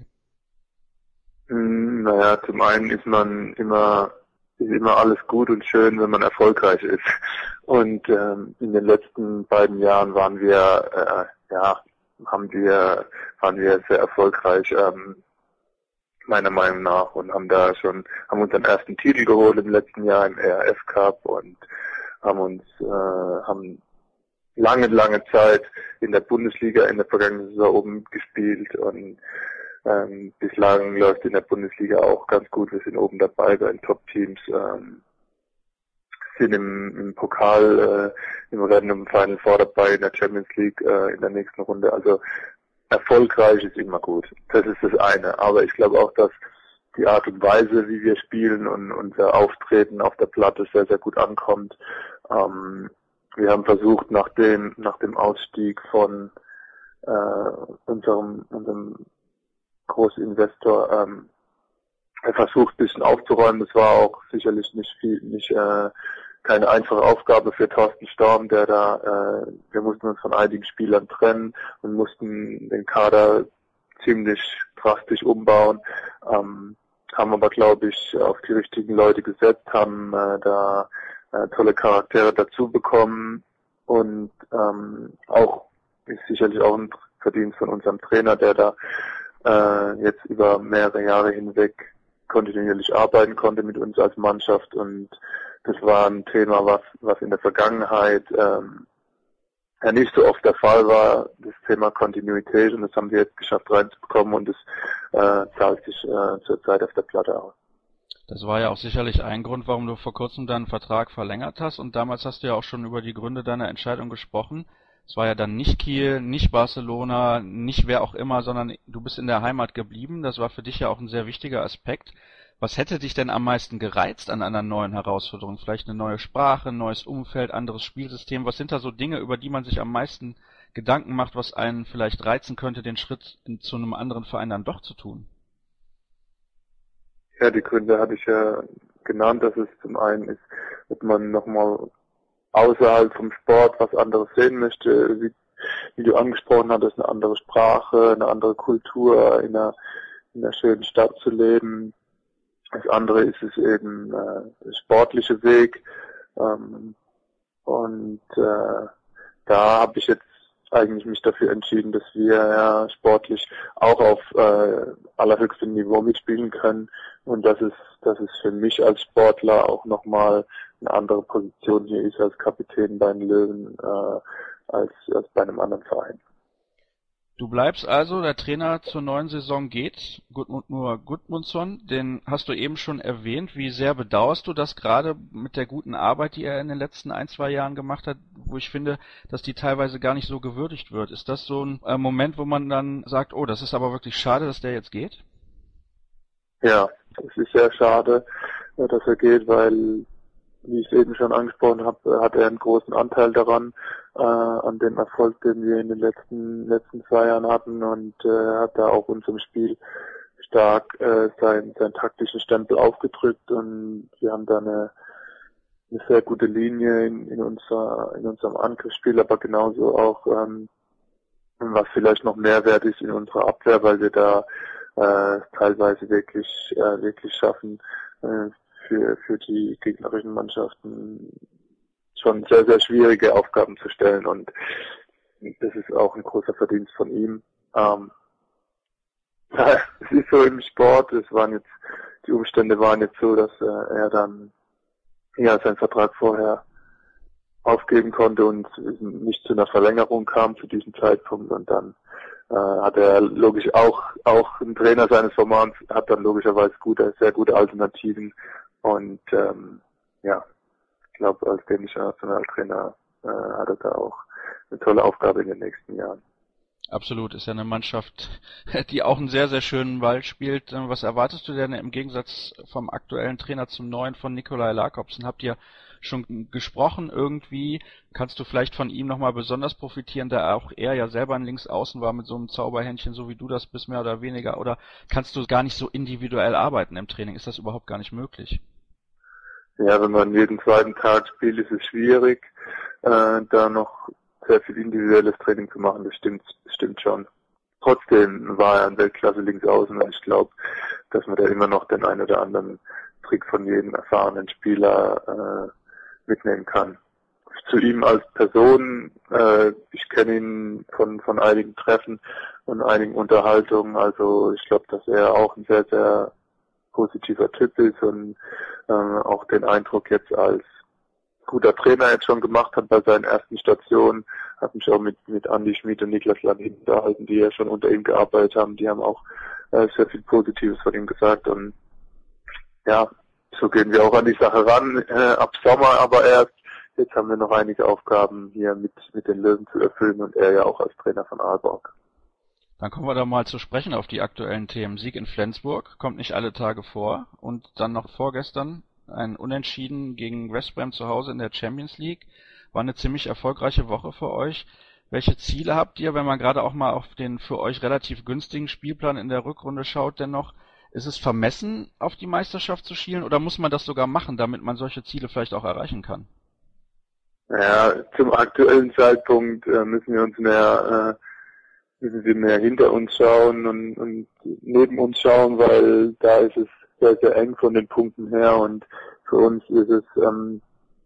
Hm, naja, zum einen ist man immer ist immer alles gut und schön, wenn man erfolgreich ist. Und ähm, in den letzten beiden Jahren waren wir, äh, ja, haben wir, waren wir sehr erfolgreich, ähm, meiner Meinung nach, und haben da schon, haben unseren ersten Titel geholt im letzten Jahr im E R F Cup und haben uns, äh, haben lange, lange Zeit in der Bundesliga in der vergangenen Saison oben gespielt und Ähm, bislang läuft in der Bundesliga auch ganz gut. Wir sind oben dabei bei den Top-Teams, ähm, sind im, im Pokal, äh, im Rennen um Final Four dabei, in der Champions League äh, in der nächsten Runde. Also erfolgreich ist immer gut. Das ist das eine. Aber ich glaube auch, dass die Art und Weise, wie wir spielen und unser Auftreten auf der Platte sehr, sehr gut ankommt. Ähm, wir haben versucht, nach dem, nach dem Ausstieg von äh, unserem, unserem Großinvestor, ähm, er versucht ein bisschen aufzuräumen. Das war auch sicherlich nicht viel, nicht äh, keine einfache Aufgabe für Thorsten Storm, der da, äh, wir mussten uns von einigen Spielern trennen und mussten den Kader ziemlich drastisch umbauen, ähm, haben aber, glaube ich, auf die richtigen Leute gesetzt, haben äh, da äh, tolle Charaktere dazu bekommen und ähm, auch ist sicherlich auch ein Verdienst von unserem Trainer, der da äh, jetzt über mehrere Jahre hinweg kontinuierlich arbeiten konnte mit uns als Mannschaft, und das war ein Thema, was was in der Vergangenheit ähm, ja nicht so oft der Fall war, das Thema Kontinuität, und das haben wir jetzt geschafft reinzubekommen, und das äh, zahlt sich äh, zurzeit auf der Platte aus. Das war ja auch sicherlich ein Grund, warum du vor kurzem deinen Vertrag verlängert hast, und damals hast du ja auch schon über die Gründe deiner Entscheidung gesprochen. Es war ja dann nicht Kiel, nicht Barcelona, nicht wer auch immer, sondern du bist in der Heimat geblieben. Das war für dich ja auch ein sehr wichtiger Aspekt. Was hätte dich denn am meisten gereizt an einer neuen Herausforderung? Vielleicht eine neue Sprache, ein neues Umfeld, anderes Spielsystem? Was sind da so Dinge, über die man sich am meisten Gedanken macht, was einen vielleicht reizen könnte, den Schritt in, zu einem anderen Verein dann doch zu tun? Ja, die Gründe hatte ich ja genannt, dass es zum einen ist, dass man nochmal außerhalb vom Sport was anderes sehen möchte, wie, wie du angesprochen hattest, eine andere Sprache, eine andere Kultur, in einer, in einer schönen Stadt zu leben. Das andere ist es eben äh, der sportliche Weg. Ähm, und äh, da habe ich jetzt eigentlich mich dafür entschieden, dass wir ja sportlich auch auf äh, allerhöchstem Niveau mitspielen können und dass es, dass es für mich als Sportler auch nochmal eine andere Position hier ist als Kapitän bei den Löwen äh, als, als bei einem anderen Verein. Du bleibst also, der Trainer zur neuen Saison geht, Gudmundur Gudmundsson, den hast du eben schon erwähnt. Wie sehr bedauerst du das gerade mit der guten Arbeit, die er in den letzten ein, zwei Jahren gemacht hat, wo ich finde, dass die teilweise gar nicht so gewürdigt wird? Ist das so ein äh, Moment, wo man dann sagt, oh, das ist aber wirklich schade, dass der jetzt geht? Ja, es ist sehr schade, dass er geht, weil, wie ich es eben schon angesprochen habe, hat er einen großen Anteil daran, äh, an dem Erfolg, den wir in den letzten letzten zwei Jahren hatten und äh, hat da auch unserem Spiel stark äh, seinen, seinen taktischen Stempel aufgedrückt und wir haben da eine, eine sehr gute Linie in, in, unser, in unserem Angriffsspiel, aber genauso auch, ähm, was vielleicht noch mehr wert ist in unserer Abwehr, weil wir da äh, teilweise wirklich äh, wirklich schaffen, äh, für für die gegnerischen Mannschaften schon sehr, sehr schwierige Aufgaben zu stellen und das ist auch ein großer Verdienst von ihm. Ähm, ja, es ist so im Sport, es waren jetzt, die Umstände waren jetzt so, dass äh, er dann ja seinen Vertrag vorher aufgeben konnte und nicht zu einer Verlängerung kam zu diesem Zeitpunkt und dann äh, hat er logisch auch auch ein Trainer seines Formats hat dann logischerweise gute, sehr gute Alternativen und ähm, ja, ich glaube, als dänischer Nationaltrainer äh, hat er da auch eine tolle Aufgabe in den nächsten Jahren. Absolut, ist ja eine Mannschaft, die auch einen sehr, sehr schönen Ball spielt. Was erwartest du denn im Gegensatz vom aktuellen Trainer zum neuen von Nikolaj Lacobsen? Habt ihr schon gesprochen irgendwie? Kannst du vielleicht von ihm nochmal besonders profitieren, da auch er ja selber ein Linksaußen war mit so einem Zauberhändchen, so wie du das bist, mehr oder weniger? Oder kannst du gar nicht so individuell arbeiten im Training? Ist das überhaupt gar nicht möglich? Ja, wenn man jeden zweiten Tag spielt, ist es schwierig, äh, da noch sehr viel individuelles Training zu machen, das stimmt, das stimmt schon. Trotzdem war er ein Weltklasse Linksaußen und ich glaube, dass man da immer noch den einen oder anderen Trick von jedem erfahrenen Spieler äh, mitnehmen kann. Zu ihm als Person, äh, ich kenne ihn von von einigen Treffen und einigen Unterhaltungen, also ich glaube, dass er auch ein sehr, sehr positiver Typ ist und äh, auch den Eindruck jetzt als guter Trainer jetzt schon gemacht hat bei seinen ersten Stationen, hat mich auch mit mit Andi Schmid und Niklas Landin unterhalten, die ja schon unter ihm gearbeitet haben, die haben auch äh, sehr viel Positives von ihm gesagt und ja, so gehen wir auch an die Sache ran, äh, ab Sommer aber erst, jetzt haben wir noch einige Aufgaben hier mit mit den Löwen zu erfüllen und er ja auch als Trainer von Aalborg. Dann kommen wir da mal zu sprechen auf die aktuellen Themen. Sieg in Flensburg kommt nicht alle Tage vor und dann noch vorgestern ein Unentschieden gegen West Brom zu Hause in der Champions League. War eine ziemlich erfolgreiche Woche für euch. Welche Ziele habt ihr, wenn man gerade auch mal auf den für euch relativ günstigen Spielplan in der Rückrunde schaut, dennoch? Ist es vermessen, auf die Meisterschaft zu schielen oder muss man das sogar machen, damit man solche Ziele vielleicht auch erreichen kann? Ja, zum aktuellen Zeitpunkt äh, müssen wir uns mehr, äh, müssen wir mehr hinter uns schauen und, und neben uns schauen, weil da ist es sehr, sehr eng von den Punkten her und für uns ist es ähm,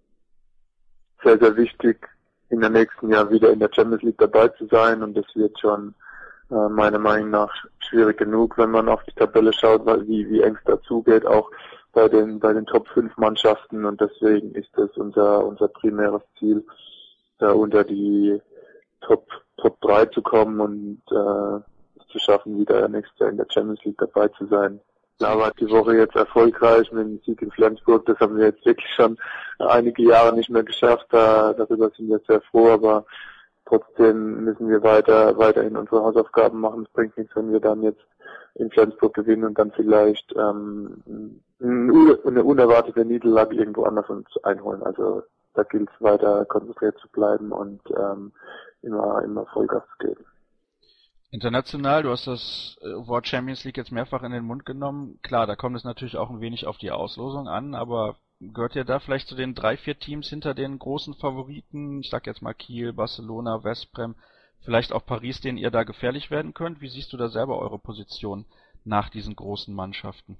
sehr, sehr wichtig, in den nächsten Jahr wieder in der Champions League dabei zu sein und das wird schon äh, meiner Meinung nach schwierig genug, wenn man auf die Tabelle schaut, weil wie, wie eng es dazugeht, auch bei den bei den Top fünf Mannschaften und deswegen ist das unser unser primäres Ziel, da unter die Top Top drei zu kommen und äh, es zu schaffen, wieder nächstes Jahr in der Champions League dabei zu sein. Da war die Woche jetzt erfolgreich mit dem Sieg in Flensburg, das haben wir jetzt wirklich schon einige Jahre nicht mehr geschafft, da, darüber sind wir sehr froh, aber trotzdem müssen wir weiter weiterhin unsere Hausaufgaben machen. Es bringt nichts, wenn wir dann jetzt in Flensburg gewinnen und dann vielleicht ähm, eine unerwartete Niederlage irgendwo anders uns einholen. Also da gilt es weiter konzentriert zu bleiben und ähm, immer immer Vollgas zu geben. International, du hast das Wort Champions League jetzt mehrfach in den Mund genommen. Klar, da kommt es natürlich auch ein wenig auf die Auslosung an, aber gehört ihr da vielleicht zu den drei, vier Teams hinter den großen Favoriten? Ich sag jetzt mal Kiel, Barcelona, Westbrem, vielleicht auch Paris, denen ihr da gefährlich werden könnt? Wie siehst du da selber eure Position nach diesen großen Mannschaften?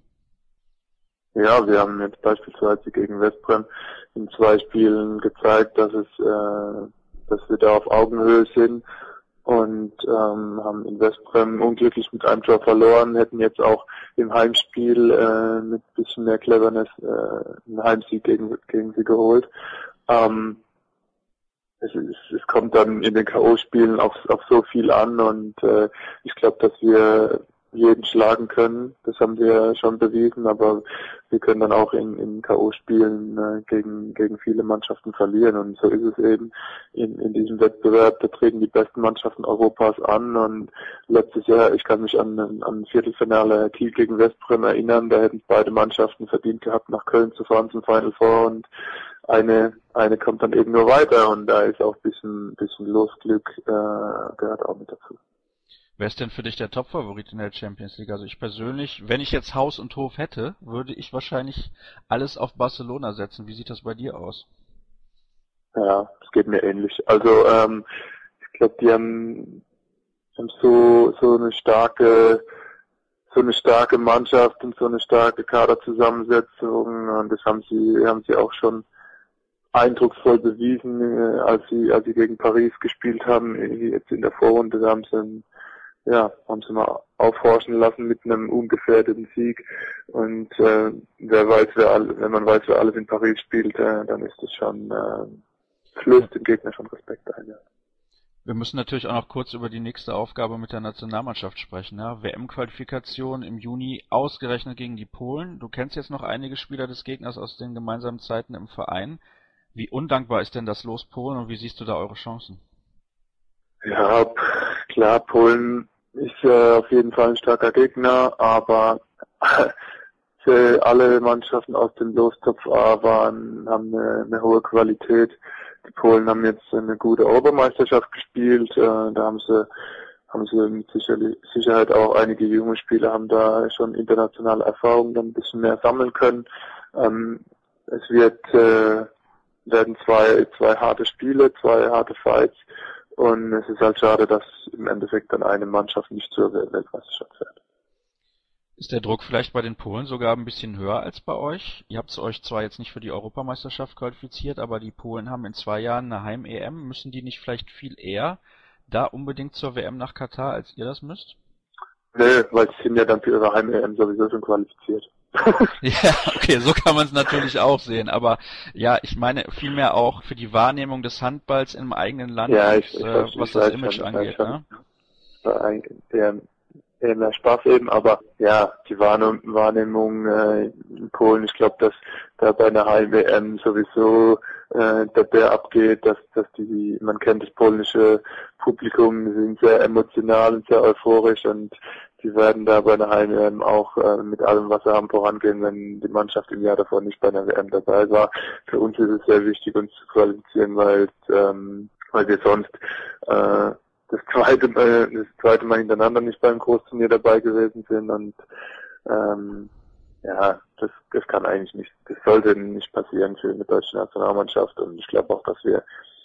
Ja, wir haben jetzt beispielsweise gegen Westbrem in zwei Spielen gezeigt, dass es, äh, dass wir da auf Augenhöhe sind. Und ähm, haben in Westbrem unglücklich mit einem Tor verloren, hätten jetzt auch im Heimspiel äh, mit ein bisschen mehr Cleverness äh, einen Heimsieg gegen, gegen sie geholt. Ähm, es, es, es kommt dann in den K O-Spielen auf, auf so viel an und äh, ich glaube, dass wir jeden schlagen können. Das haben wir schon bewiesen, aber wir können dann auch in, in K O-Spielen äh, gegen gegen viele Mannschaften verlieren und so ist es eben in, in diesem Wettbewerb. Da treten die besten Mannschaften Europas an und letztes Jahr, ich kann mich an an Viertelfinale Kiel gegen Westbrem erinnern, da hätten beide Mannschaften verdient gehabt, nach Köln zu fahren zum Final Four und eine eine kommt dann eben nur weiter und da ist auch ein bisschen bisschen Losglück äh, gehört auch mit dazu. Wer ist denn für dich der Top-Favorit in der Champions League? Also ich persönlich, wenn ich jetzt Haus und Hof hätte, würde ich wahrscheinlich alles auf Barcelona setzen. Wie sieht das bei dir aus? Ja, es geht mir ähnlich. Also ähm, ich glaube, die haben, haben so so eine starke so eine starke Mannschaft und so eine starke Kaderzusammensetzung und das haben sie haben sie auch schon eindrucksvoll bewiesen, äh, als sie als sie gegen Paris gespielt haben. Jetzt in der Vorrunde, da haben sie einen Ja, haben sie mal aufhorchen lassen mit einem ungefährdeten Sieg und äh, wer weiß, wer alle, wenn man weiß, wer alles in Paris spielt, äh, dann ist das schon äh, flößt dem Gegner schon Respekt ein. Ja. Wir müssen natürlich auch noch kurz über die nächste Aufgabe mit der Nationalmannschaft sprechen. Ja? W M-Qualifikation im Juni ausgerechnet gegen die Polen. Du kennst jetzt noch einige Spieler des Gegners aus den gemeinsamen Zeiten im Verein. Wie undankbar ist denn das Los Polen und wie siehst du da eure Chancen? Ja, klar, Polen ist äh, auf jeden Fall ein starker Gegner, aber äh, alle Mannschaften aus dem Lostopf A waren, haben eine, eine hohe Qualität. Die Polen haben jetzt eine gute Europameisterschaft gespielt, äh, da haben sie haben sie mit Sicherheit auch einige junge Spieler haben da schon internationale Erfahrungen dann ein bisschen mehr sammeln können. Ähm, es wird äh, werden zwei zwei harte Spiele, zwei harte Fights. Und es ist halt schade, dass im Endeffekt dann eine Mannschaft nicht zur Weltmeisterschaft fährt. Ist der Druck vielleicht bei den Polen sogar ein bisschen höher als bei euch? Ihr habt euch zwar jetzt nicht für die Europameisterschaft qualifiziert, aber die Polen haben in zwei Jahren eine Heim-E M. Müssen die nicht vielleicht viel eher da unbedingt zur W M nach Katar, als ihr das müsst? Nö, weil sie sind ja dann für ihre Heim-E M sowieso schon qualifiziert. Ja, okay, so kann man es natürlich auch sehen, aber ja, ich meine vielmehr auch für die Wahrnehmung des Handballs im eigenen Land, ja, ich, und, ich, äh, ich, was ich das weiß Image schon, angeht. Ne? Eher, eher mehr Spaß eben, aber ja, die Wahrnehmung äh, in Polen, ich glaube, dass da bei einer Heim-W M sowieso äh, der Bär abgeht, dass dass die, man kennt das polnische Publikum, die sind sehr emotional und sehr euphorisch und die werden da bei einer Heim-W M auch äh, mit allem, was sie haben, vorangehen, wenn die Mannschaft im Jahr davor nicht bei einer W M dabei war. Für uns ist es sehr wichtig, uns zu qualifizieren, weil ähm, weil wir sonst äh, das zweite Mal, das zweite Mal hintereinander nicht beim Großturnier dabei gewesen sind und ähm, ja, das, das kann eigentlich nicht, das sollte nicht passieren für eine deutsche Nationalmannschaft und ich glaube auch, dass wir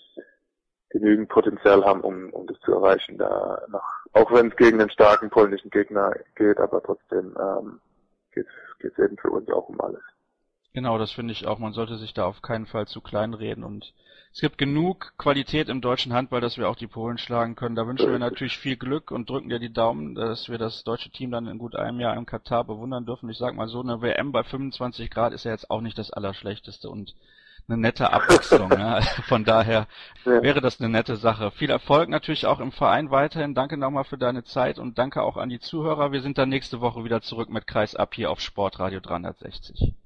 genügend Potenzial haben, um, um das zu erreichen, da noch, auch wenn es gegen einen starken polnischen Gegner geht, aber trotzdem ähm, geht es eben für uns auch um alles. Genau, das finde ich auch. Man sollte sich da auf keinen Fall zu klein reden und es gibt genug Qualität im deutschen Handball, dass wir auch die Polen schlagen können. Da wünschen wir natürlich viel Glück und drücken dir die Daumen, dass wir das deutsche Team dann in gut einem Jahr im Katar bewundern dürfen. Ich sag mal so, eine W M bei fünfundzwanzig Grad ist ja jetzt auch nicht das Allerschlechteste und eine nette Abwechslung. Ne? Von daher ja. wäre das eine nette Sache. Viel Erfolg natürlich auch im Verein weiterhin. Danke nochmal für deine Zeit und danke auch an die Zuhörer. Wir sind dann nächste Woche wieder zurück mit Kreis ab hier auf Sportradio dreihundertsechzig.